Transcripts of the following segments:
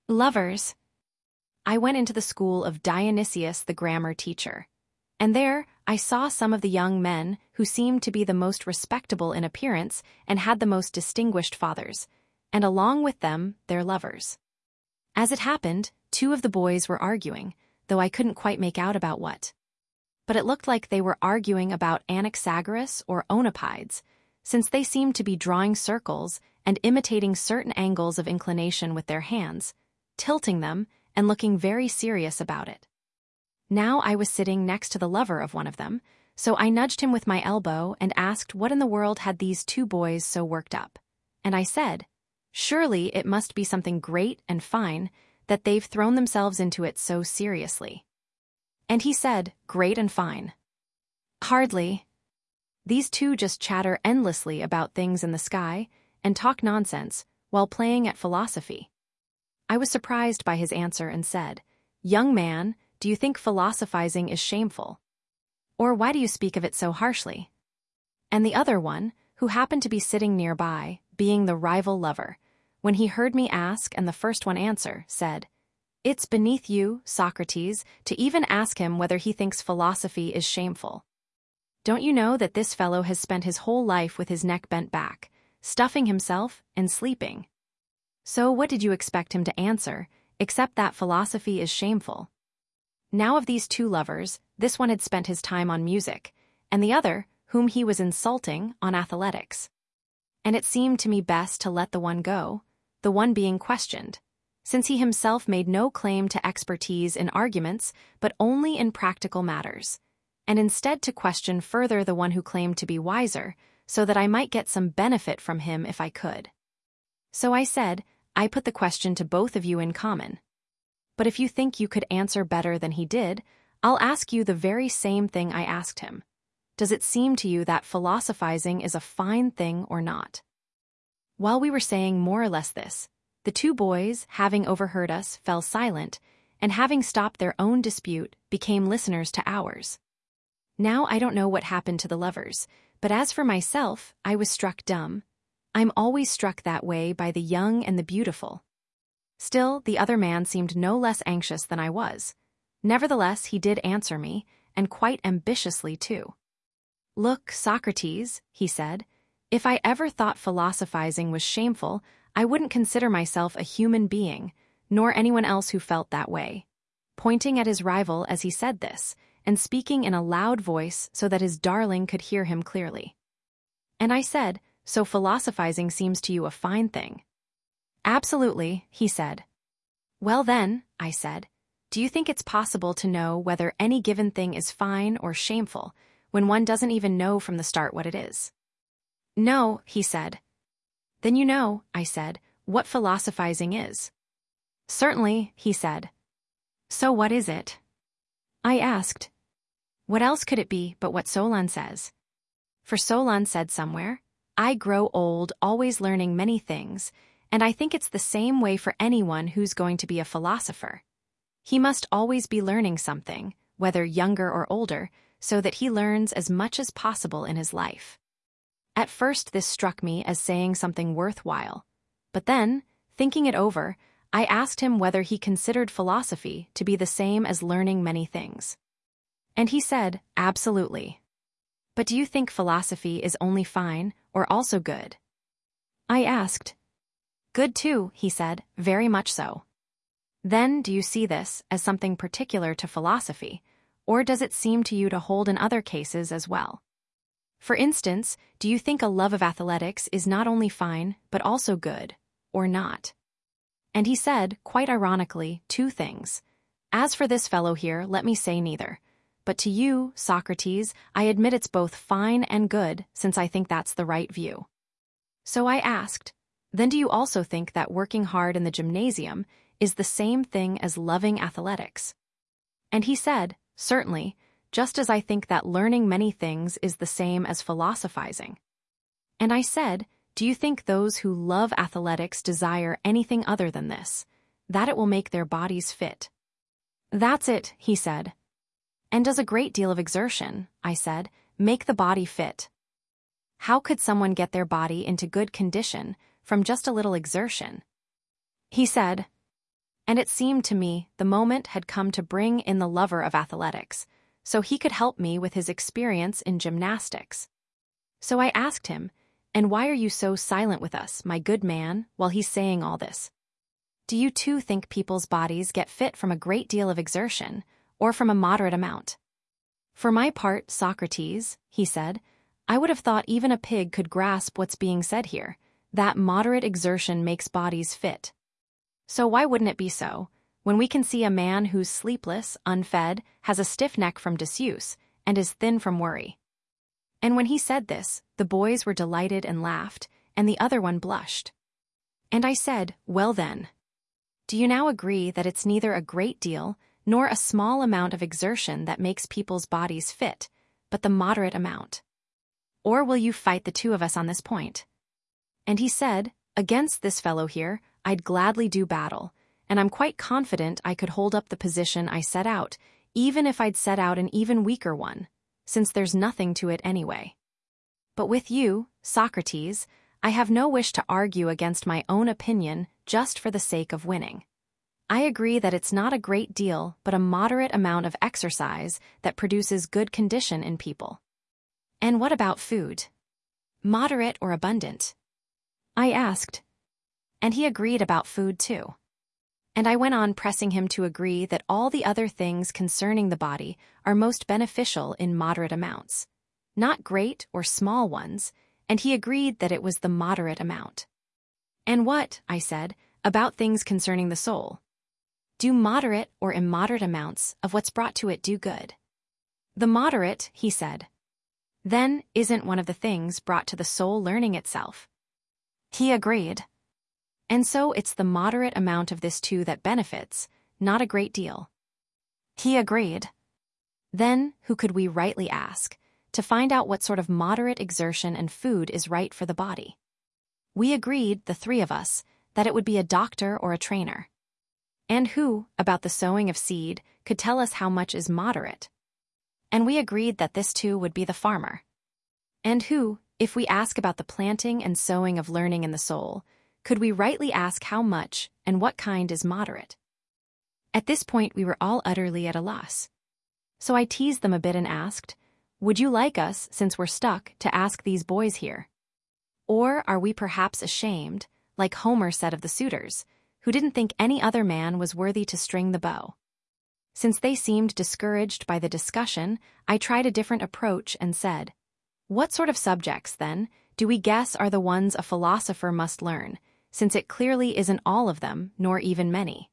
Lovers. I went into the school of Dionysius the grammar teacher. And there, I saw some of the young men who seemed to be the most respectable in appearance and had the most distinguished fathers, and along with them, their lovers. As it happened, two of the boys were arguing, though I couldn't quite make out about what. But it looked like they were arguing about Anaxagoras or Oenopides, since they seemed to be drawing circles and imitating certain angles of inclination with their hands, tilting them and looking very serious about it. Now I was sitting next to the lover of one of them, so I nudged him with my elbow and asked what in the world had these two boys so worked up. And I said, surely it must be something great and fine that they've thrown themselves into it so seriously. And he said, great and fine. Hardly. These two just chatter endlessly about things in the sky and talk nonsense while playing at philosophy. I was surprised by his answer and said, young man, do you think philosophizing is shameful? Or why do you speak of it so harshly? And the other one, who happened to be sitting nearby, being the rival lover, when he heard me ask and the first one answer, said, it's beneath you, Socrates, to even ask him whether he thinks philosophy is shameful. Don't you know that this fellow has spent his whole life with his neck bent back, stuffing himself and sleeping? So what did you expect him to answer, except that philosophy is shameful? Now of these two lovers, this one had spent his time on music, and the other, whom he was insulting, on athletics. And it seemed to me best to let the one go, the one being questioned, since he himself made no claim to expertise in arguments but only in practical matters, and instead to question further the one who claimed to be wiser, so that I might get some benefit from him if I could. So I said, I put the question to both of you in common. But if you think you could answer better than he did, I'll ask you the very same thing I asked him. Does it seem to you that philosophizing is a fine thing or not? While we were saying more or less this, the two boys, having overheard us, fell silent, and having stopped their own dispute, became listeners to ours. Now I don't know what happened to the lovers, but as for myself, I was struck dumb. I'm always struck that way by the young and the beautiful. Still, the other man seemed no less anxious than I was. Nevertheless, he did answer me, and quite ambitiously too. Look, Socrates, he said, if I ever thought philosophizing was shameful, I wouldn't consider myself a human being, nor anyone else who felt that way. Pointing at his rival as he said this, and speaking in a loud voice so that his darling could hear him clearly. And I said, so philosophizing seems to you a fine thing? Absolutely, he said. Well then, I said, do you think it's possible to know whether any given thing is fine or shameful when one doesn't even know from the start what it is? No, he said. Then you know, I said, what philosophizing is. Certainly, he said. So what is it? I asked. What else could it be but what Solon says? For Solon said somewhere, I grow old always learning many things, and I think it's the same way for anyone who's going to be a philosopher. He must always be learning something, whether younger or older, so that he learns as much as possible in his life. At first this struck me as saying something worthwhile, but then, thinking it over, I asked him whether he considered philosophy to be the same as learning many things. And he said, absolutely. But do you think philosophy is only fine or also good? I asked. Good too, he said, very much so. Then do you see this as something particular to philosophy, or does it seem to you to hold in other cases as well? For instance, do you think a love of athletics is not only fine but also good, or not? And he said, quite ironically, two things. As for this fellow here, let me say neither. But to you, Socrates, I admit it's both fine and good, since I think that's the right view. So I asked, then do you also think that working hard in the gymnasium is the same thing as loving athletics? And he said, certainly, just as I think that learning many things is the same as philosophizing. And I said, do you think those who love athletics desire anything other than this, that it will make their bodies fit? That's it, he said. And does a great deal of exertion, I said, make the body fit? How could someone get their body into good condition from just a little exertion? He said, And it seemed to me the moment had come to bring in the lover of athletics, so he could help me with his experience in gymnastics. So I asked him, "And why are you so silent with us, my good man, while he's saying all this? Do you too think people's bodies get fit from a great deal of exertion, or from a moderate amount?" "For my part, Socrates," he said, "I would have thought even a pig could grasp what's being said here, that moderate exertion makes bodies fit. So why wouldn't it be so, when we can see a man who's sleepless, unfed, has a stiff neck from disuse, and is thin from worry?" And when he said this, the boys were delighted and laughed, and the other one blushed. And I said, "Well then, do you now agree that it's neither a great deal nor a small amount of exertion that makes people's bodies fit, but the moderate amount? Or will you fight the two of us on this point?" And he said, "Against this fellow here, I'd gladly do battle, and I'm quite confident I could hold up the position I set out, even if I'd set out an even weaker one, since there's nothing to it anyway. But with you, Socrates, I have no wish to argue against my own opinion just for the sake of winning. I agree that it's not a great deal but a moderate amount of exercise that produces good condition in people." "And what about food? Moderate or abundant?" I asked. And he agreed about food too. And I went on pressing him to agree that all the other things concerning the body are most beneficial in moderate amounts, not great or small ones, and he agreed that it was the moderate amount. "And what," I said, "about things concerning the soul? Do moderate or immoderate amounts of what's brought to it do good?" "The moderate," he said. "Then isn't one of the things brought to the soul learning itself?" He agreed. "And so it's the moderate amount of this too that benefits, not a great deal." He agreed. Then who could we rightly ask, to find out what sort of moderate exertion and food is right for the body? We agreed, the three of us, that it would be a doctor or a trainer. And who, about the sowing of seed, could tell us how much is moderate? And we agreed that this too would be the farmer. And who, if we ask about the planting and sowing of learning in the soul, could we rightly ask how much and what kind is moderate? At this point we were all utterly at a loss. So I teased them a bit and asked, "Would you like us, since we're stuck, to ask these boys here? Or are we perhaps ashamed, like Homer said of the suitors, who didn't think any other man was worthy to string the bow?" Since they seemed discouraged by the discussion, I tried a different approach and said, "What sort of subjects, then, do we guess are the ones a philosopher must learn, since it clearly isn't all of them, nor even many?"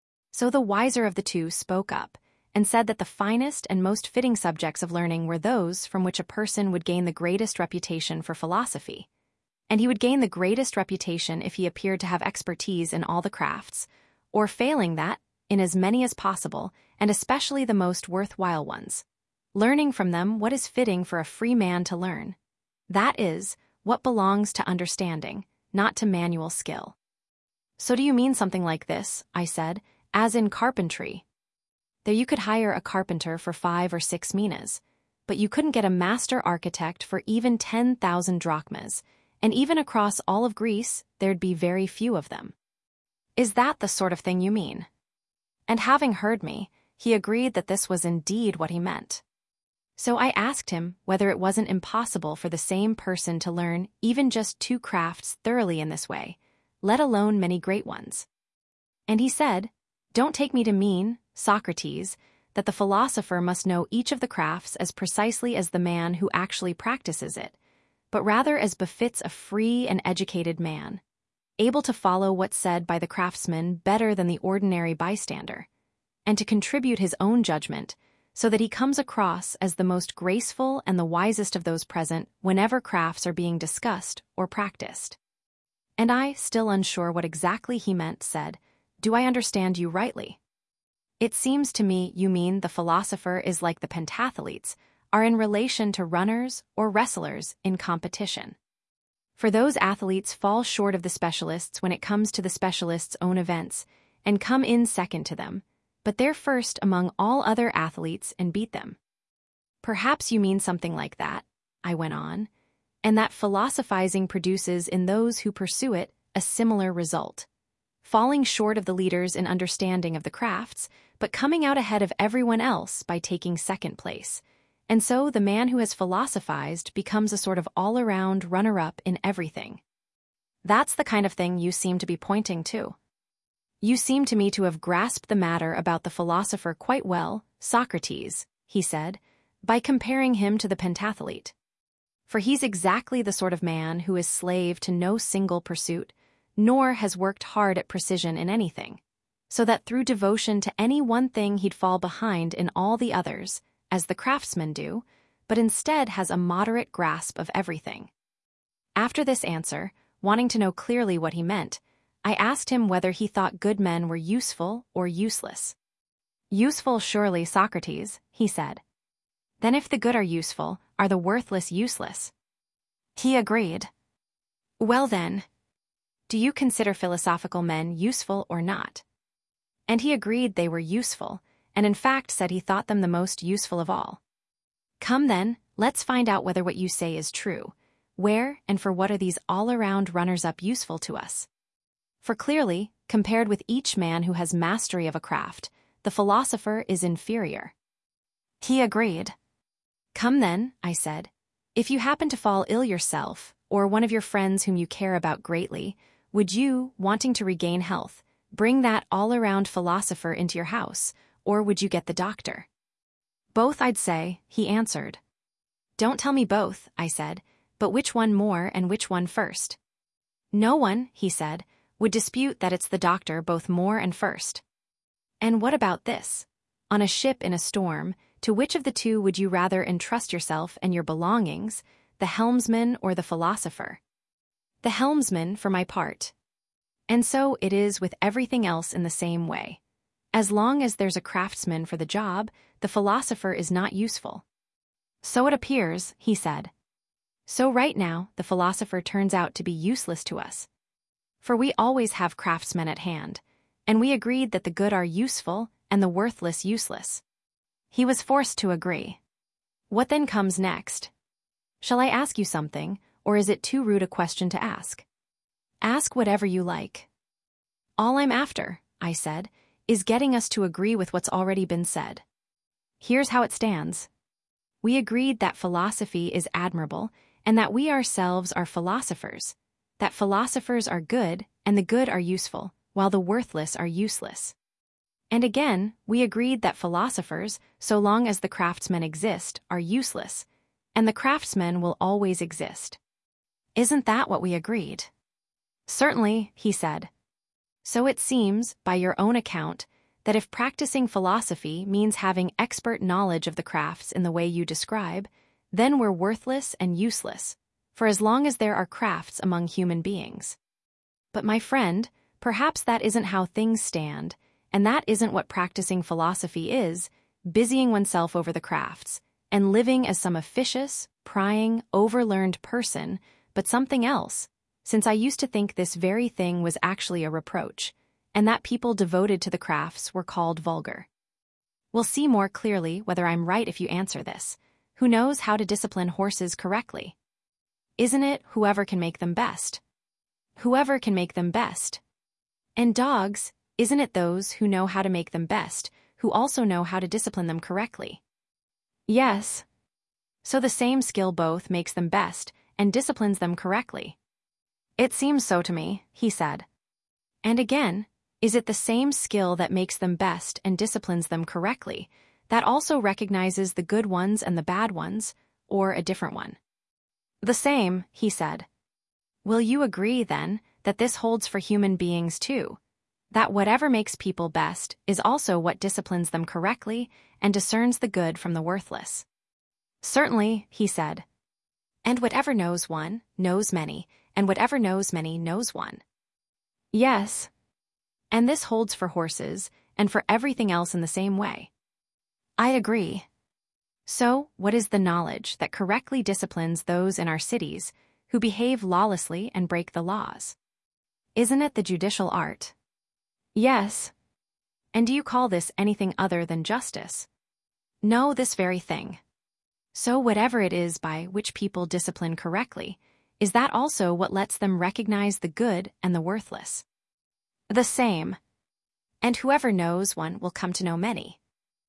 So the wiser of the two spoke up, and said that the finest and most fitting subjects of learning were those from which a person would gain the greatest reputation for philosophy. And he would gain the greatest reputation if he appeared to have expertise in all the crafts, or failing that, in as many as possible, and especially the most worthwhile ones, learning from them what is fitting for a free man to learn. That is, what belongs to understanding, not to manual skill. "So do you mean something like this," I said, "as in carpentry? There you could hire a carpenter for 5 or 6 minas, but you couldn't get a master architect for even 10,000 drachmas, and even across all of Greece there'd be very few of them. Is that the sort of thing you mean?" And having heard me, he agreed that this was indeed what he meant. So I asked him whether it wasn't impossible for the same person to learn even just 2 crafts thoroughly in this way, let alone many great ones. And he said, "Don't take me to mean, Socrates, that the philosopher must know each of the crafts as precisely as the man who actually practices it, but rather as befits a free and educated man, able to follow what's said by the craftsman better than the ordinary bystander, and to contribute his own judgment, so that he comes across as the most graceful and the wisest of those present whenever crafts are being discussed or practiced." And I, still unsure what exactly he meant, said, "Do I understand you rightly? It seems to me you mean the philosopher is like the pentathletes, are in relation to runners or wrestlers in competition. For those athletes fall short of the specialists when it comes to the specialists' own events, and come in second to them, but they're first among all other athletes and beat them. Perhaps you mean something like that," I went on, "and that philosophizing produces in those who pursue it a similar result. falling short of the leaders in understanding of the crafts, but coming out ahead of everyone else by taking second place. And so the man who has philosophized becomes a sort of all-around runner-up in everything. That's the kind of thing you seem to be pointing to. You seem to me to have grasped the matter about the philosopher quite well, Socrates, he said, by comparing him to the pentathlete. For he's exactly the sort of man who is slave to no single pursuit, nor has worked hard at precision in anything, so that through devotion to any one thing he'd fall behind in all the others, as the craftsmen do, but instead has a moderate grasp of everything. After this answer, wanting to know clearly what he meant, I asked him whether he thought good men were useful or useless. Useful surely, Socrates, he said. Then if the good are useful, are the worthless useless? He agreed. Well then, do you consider philosophical men useful or not? And he agreed they were useful, and in fact said he thought them the most useful of all. Come then, let's find out whether what you say is true. Where and for what are these all-around runners-up useful to us? For clearly, compared with each man who has mastery of a craft, the philosopher is inferior. He agreed. Come then, I said, if you happen to fall ill yourself, or one of your friends whom you care about greatly, would you, wanting to regain health, bring that all-around philosopher into your house, or would you get the doctor? Both, I'd say, he answered. Don't tell me both, I said, but which one more and which one first? No one, he said, would dispute that it's the doctor both more and first. And what about this? On a ship in a storm, to which of the two would you rather entrust yourself and your belongings, the helmsman or the philosopher? The helmsman, for my part. And so it is with everything else in the same way. As long as there's a craftsman for the job, the philosopher is not useful. So it appears, he said. So right now, the philosopher turns out to be useless to us. For we always have craftsmen at hand, and we agreed that the good are useful and the worthless useless. He was forced to agree. What then comes next? Shall I ask you something, or is it too rude a question to ask? Ask whatever you like. All I'm after, I said, is getting us to agree with what's already been said. Here's how it stands. We agreed that philosophy is admirable, and that we ourselves are philosophers, that philosophers are good and the good are useful, while the worthless are useless. And again, we agreed that philosophers, so long as the craftsmen exist, are useless, and the craftsmen will always exist. Isn't that what we agreed? Certainly, he said. So it seems, by your own account, that if practicing philosophy means having expert knowledge of the crafts in the way you describe, then we're worthless and useless, for as long as there are crafts among human beings. But my friend, perhaps that isn't how things stand, and that isn't what practicing philosophy is, busying oneself over the crafts, and living as some officious, prying, overlearned person, but something else, since I used to think this very thing was actually a reproach, and that people devoted to the crafts were called vulgar. We'll see more clearly whether I'm right if you answer this. Who knows how to discipline horses correctly? Isn't it whoever can make them best? Whoever can make them best. And dogs, isn't it those who know how to make them best, who also know how to discipline them correctly? Yes. So the same skill both makes them best and disciplines them correctly. It seems so to me, he said. And again, is it the same skill that makes them best and disciplines them correctly, that also recognizes the good ones and the bad ones, or a different one? The same, he said. Will you agree, then, that this holds for human beings too? That whatever makes people best is also what disciplines them correctly and discerns the good from the worthless? Certainly, he said. And whatever knows one, knows many, and whatever knows many knows one. Yes. And this holds for horses, and for everything else in the same way. I agree. So, what is the knowledge that correctly disciplines those in our cities who behave lawlessly and break the laws? Isn't it the judicial art? Yes. And do you call this anything other than justice? No, this very thing. So whatever it is by which people discipline correctly, is that also what lets them recognize the good and the worthless? The same. And whoever knows one will come to know many.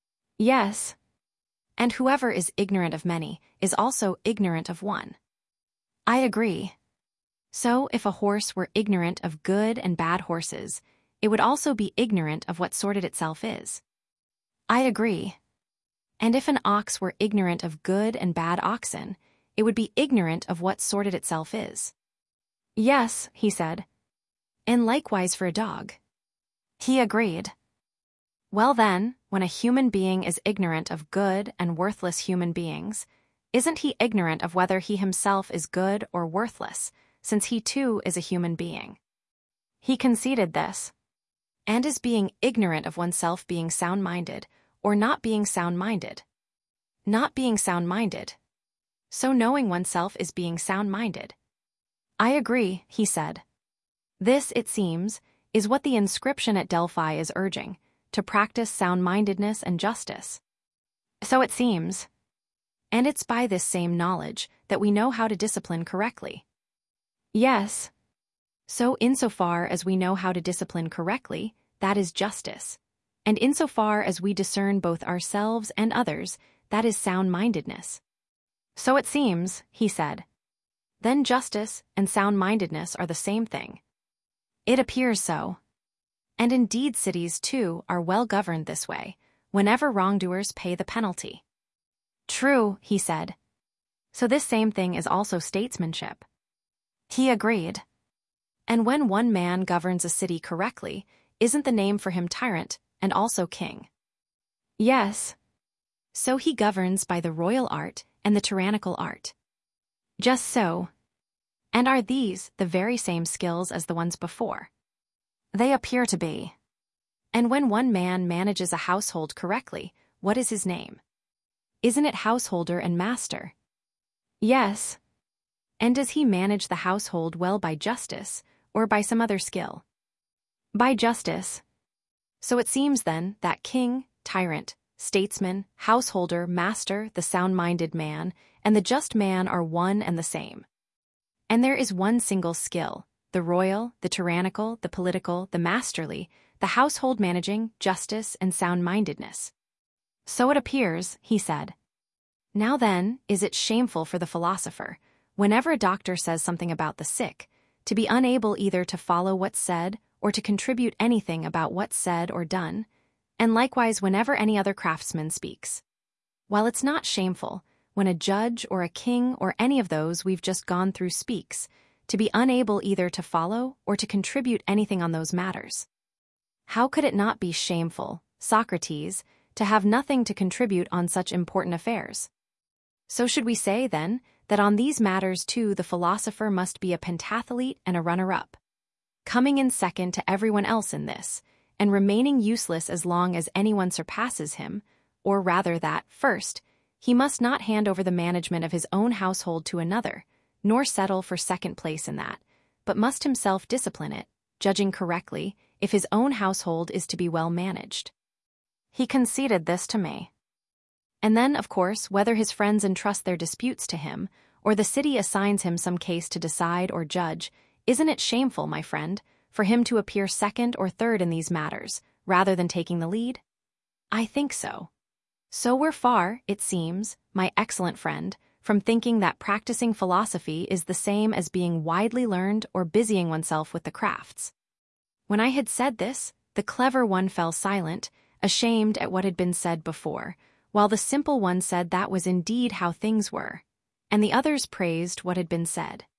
Yes. And whoever is ignorant of many is also ignorant of one. I agree. So if a horse were ignorant of good and bad horses, it would also be ignorant of what sort it itself is. I agree. And if an ox were ignorant of good and bad oxen, it would be ignorant of what sort it itself is. Yes, he said. And likewise for a dog. He agreed. Well then, when a human being is ignorant of good and worthless human beings, isn't he ignorant of whether he himself is good or worthless, since he too is a human being? He conceded this. And is being ignorant of oneself being sound-minded, or not being sound-minded? Not being sound-minded. So knowing oneself is being sound-minded. I agree, he said. This, it seems, is what the inscription at Delphi is urging, to practice sound-mindedness and justice. So it seems. And it's by this same knowledge that we know how to discipline correctly. Yes. So insofar as we know how to discipline correctly, that is justice. And insofar as we discern both ourselves and others, that is sound-mindedness. So it seems, he said. Then justice and sound-mindedness are the same thing. It appears so. And indeed cities, too, are well governed this way, whenever wrongdoers pay the penalty. True, he said. So this same thing is also statesmanship. He agreed. And when one man governs a city correctly, isn't the name for him tyrant and also king? Yes. So he governs by the royal art and the tyrannical art. Just so. And are these the very same skills as the ones before? They appear to be. And when one man manages a household correctly, what is his name? Isn't it householder and master? Yes. And does he manage the household well by justice, or by some other skill? By justice. So it seems then that king, tyrant, statesman, householder, master, the sound-minded man, and the just man are one and the same. And there is one single skill, the royal, the tyrannical, the political, the masterly, the household managing, justice, and sound-mindedness. So it appears, he said. Now then, is it shameful for the philosopher, whenever a doctor says something about the sick, to be unable either to follow what's said or to contribute anything about what's said or done, and likewise whenever any other craftsman speaks? While it's not shameful, when a judge or a king or any of those we've just gone through speaks, to be unable either to follow or to contribute anything on those matters. How could it not be shameful, Socrates, to have nothing to contribute on such important affairs? So should we say, then, that on these matters too the philosopher must be a pentathlete and a runner-up, coming in second to everyone else in this, and remaining useless as long as anyone surpasses him, or rather that, first, he must not hand over the management of his own household to another, nor settle for second place in that, but must himself discipline it, judging correctly, if his own household is to be well managed. He conceded this to me. And then, of course, whether his friends entrust their disputes to him, or the city assigns him some case to decide or judge, isn't it shameful, my friend, for him to appear second or third in these matters, rather than taking the lead? I think so. So we're far, it seems, my excellent friend, from thinking that practicing philosophy is the same as being widely learned or busying oneself with the crafts. When I had said this, the clever one fell silent, ashamed at what had been said before, while the simple one said that was indeed how things were, and the others praised what had been said.